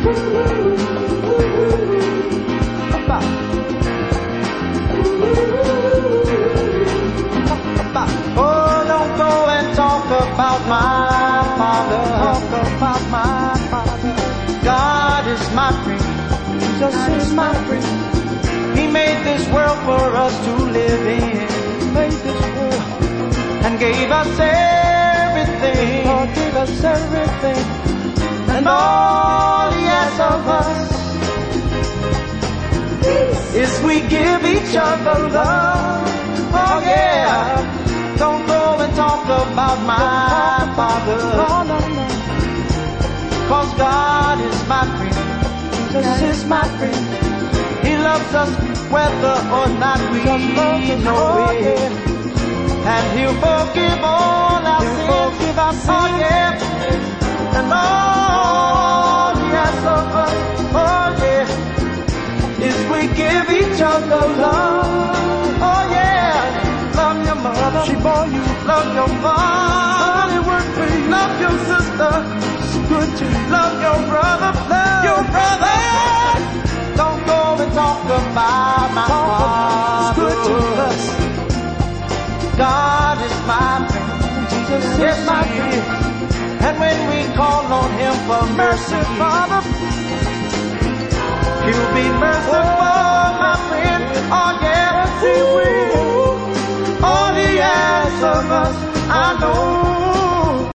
Oh, don't go and talk about my Father. Talk about my Father. God is my friend. Jesus is my friend. He made this world for us to live in. He made this world and gave us everything. God gave us everything. And all He asks of us is we give each other love. Oh yeah. Don't go and talk about my Father. No, no, no. 'Cause God is my friend. Jesus is my friend. He loves us whether or not we know it. And He'll forgive all our sins. Oh yeah. And all He asks of us, oh yeah, is we give each other love. Oh yeah. Love your mother, she bore you. Love your father, he worked for you. Love your sister, it's good to you. Love your brother, love your brother. Don't go and talk about my Father. It's good to us. God is my friend. Jesus is my friend. And when we call on Him for mercy, Father, He'll be merciful, my friend. Oh yeah, He will. All He asks of us, I know